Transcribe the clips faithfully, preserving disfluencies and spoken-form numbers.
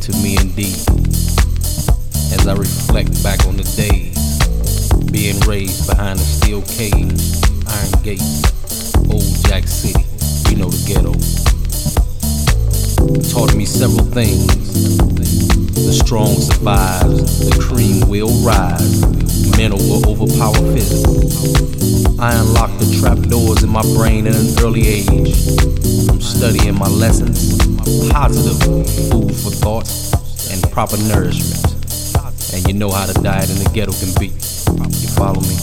to me indeed. As I reflect back on the days, being raised behind a steel cage, iron gates, old Jack City, you know the ghetto. Taught me several things. The strong survives, the cream will rise, mental will overpower physical. I unlocked the trapdoors in my brain at an early age. From studying my lessons, positive food for thought, and proper nourishment. And you know how the diet in the ghetto can be. You follow me?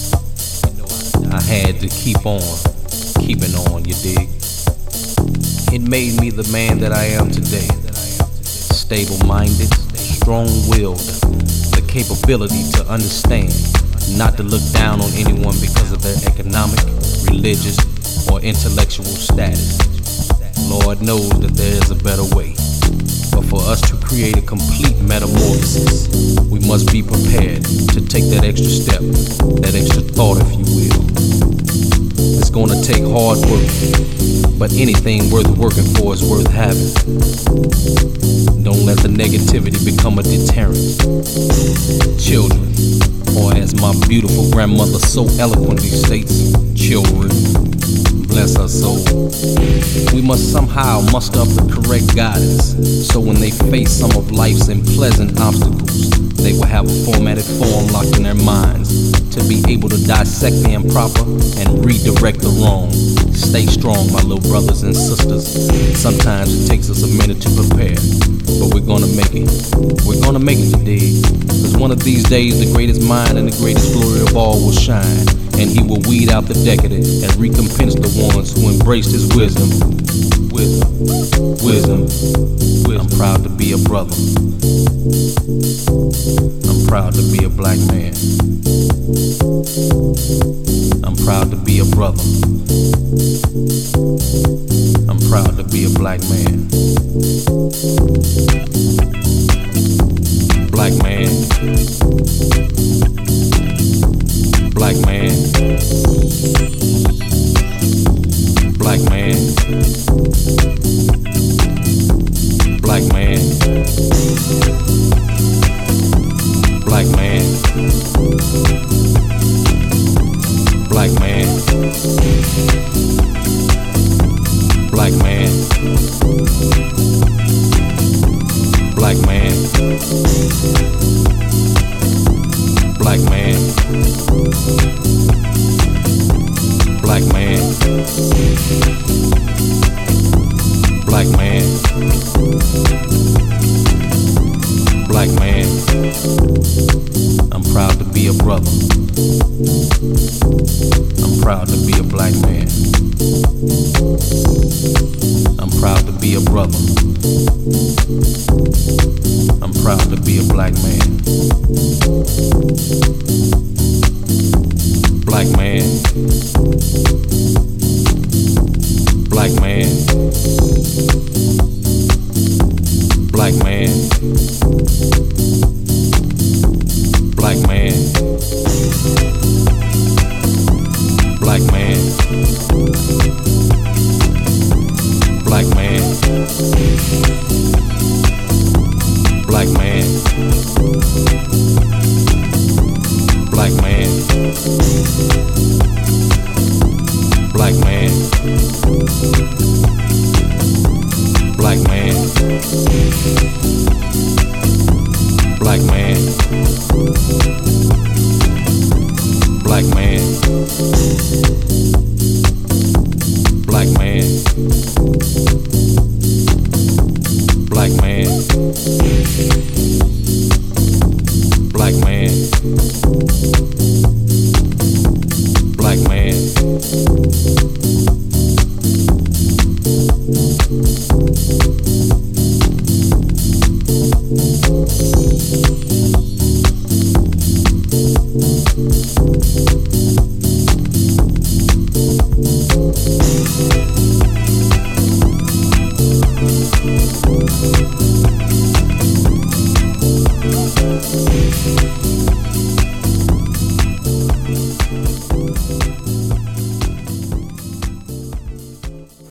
I had to keep on, keeping on, you dig? It made me the man that I am today. Stable-minded, strong-willed, the capability to understand, not to look down on anyone because of their economic, religious, or intellectual status. Lord knows that there is a better way. But for us to create a complete metamorphosis, we must be prepared to take that extra step, that extra thought, if you will. It's gonna take hard work, but anything worth working for is worth having. Don't let the negativity become a deterrent. Children, or as my beautiful grandmother so eloquently states, children, bless her soul. We must somehow muster up the correct guidance, so when they face some of life's unpleasant obstacles, they will have a formatted form locked in their minds to be able to dissect the improper and redirect the wrong. Stay strong, my little brothers and sisters. Sometimes it takes us a minute to prepare, but we're gonna make it. We're gonna make it, you dig? Cause one of these days the greatest mind and the greatest glory of all will shine, and he will weed out the decadent and recompense the ones who embraced his wisdom. Wisdom, wisdom, wisdom. I'm proud to be a brother. I'm proud to be a black man. I'm proud to be a brother. I'm proud to be a black man. Black man. Black man. Black man. Black man. Black man. Black man. Black man. Black man. Black man. Black man. Black man. Black man. I'm proud to be a brother. I'm proud to be a black man. I'm proud to be a brother. I'm proud to be a black man. Black man. Black man. Black man. Black man. Black man. Black man. Black man. Black man. Black man. Black man. Black man. Black man. Black man. Black man. Black man. Black man. Thank you.